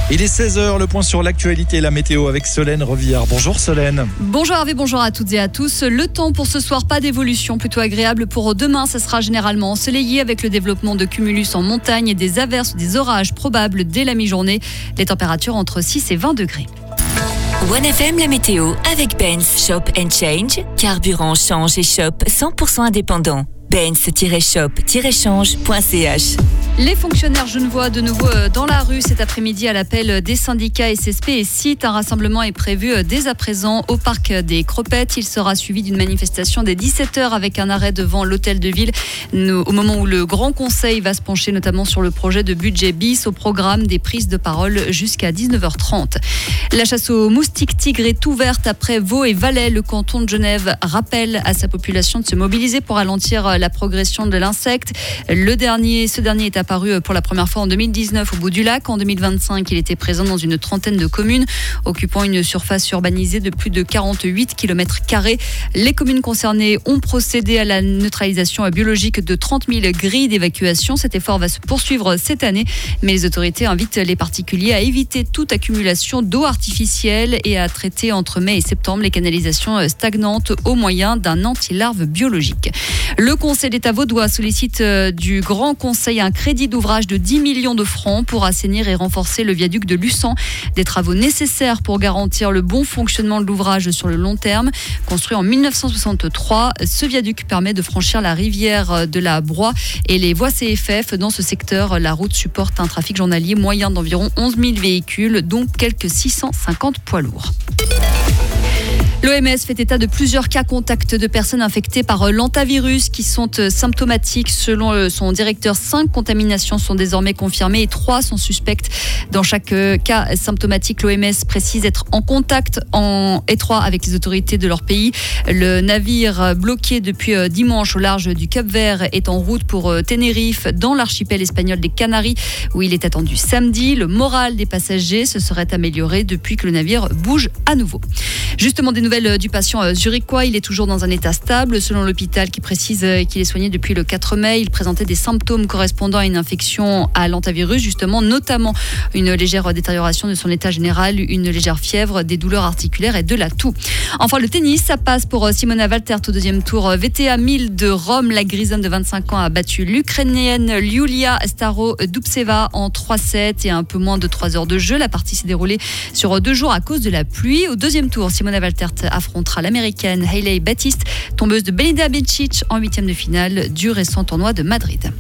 Il est 16h, le point sur l'actualité et la météo avec Solène Revillard. Bonjour Solène. Bonjour Hervé, bonjour à toutes et à tous. Le temps pour ce soir, pas d'évolution, plutôt agréable pour demain. Ça sera généralement ensoleillé avec le développement de cumulus en montagne et des averses, des orages probables dès la mi-journée. Les températures entre 6 et 20 degrés. 1FM la météo avec Benz Shop & Change. Carburant, change et shop 100% indépendant. benz-shop-change.ch. Les fonctionnaires genevois de nouveau dans la rue cet après-midi à l'appel des syndicats SSP et CIT. Un rassemblement est prévu dès à présent au parc des Cropettes. Il sera suivi d'une manifestation dès 17h avec un arrêt devant l'hôtel de ville au moment où le Grand Conseil va se pencher notamment sur le projet de budget bis au programme des prises de parole jusqu'à 19h30. La chasse aux moustiques tigres est ouverte après Vaud et Valais. Le canton de Genève rappelle à sa population de se mobiliser pour ralentir la progression de l'insecte. Ce dernier est apparu pour la première fois en 2019 au bout du lac. En 2025, il était présent dans une trentaine de communes, occupant une surface urbanisée de plus de 48 km². Les communes concernées ont procédé à la neutralisation biologique de 30 000 grilles d'évacuation. Cet effort va se poursuivre cette année, mais les autorités invitent les particuliers à éviter toute accumulation d'eau artificielle et à traiter entre mai et septembre les canalisations stagnantes au moyen d'un anti-larve biologique. Le Conseil d'État vaudois sollicite du Grand Conseil un crédit d'ouvrage de 10 millions de francs pour assainir et renforcer le viaduc de Luçan. Des travaux nécessaires pour garantir le bon fonctionnement de l'ouvrage sur le long terme. Construit en 1963, ce viaduc permet de franchir la rivière de la Broye et les voies CFF. Dans ce secteur, la route supporte un trafic journalier moyen d'environ 11 000 véhicules, dont quelques 650 poids lourds. L'OMS fait état de plusieurs cas contacts de personnes infectées par l'hantavirus qui sont symptomatiques. Selon son directeur, 5 contaminations sont désormais confirmées et 3 sont suspectes. Dans chaque cas symptomatique, l'OMS précise être en contact étroit avec les autorités de leur pays. Le navire bloqué depuis dimanche au large du Cap-Vert est en route pour Tenerife, dans l'archipel espagnol des Canaries, où il est attendu samedi. Le moral des passagers se serait amélioré depuis que le navire bouge à nouveau. Justement, des nouvelles du patient zurichois. Il est toujours dans un état stable, selon l'hôpital qui précise qu'il est soigné depuis le 4 mai. Il présentait des symptômes correspondant à une infection à l'hantavirus, justement, notamment une légère détérioration de son état général, une légère fièvre, des douleurs articulaires et de la toux. Enfin, le tennis, ça passe pour Simona Valtert au deuxième tour VTA 1000 de Rome. La Grisonne de 25 ans a battu l'Ukrainienne Yulia Starodubtseva en 3-7 et un peu moins de 3 heures de jeu. La partie s'est déroulée sur 2 jours à cause de la pluie. Au deuxième tour, Simona Valtert affrontera l'américaine Hailey Batiste, tombeuse de Belinda Bencic en 8e de finale du récent tournoi de Madrid.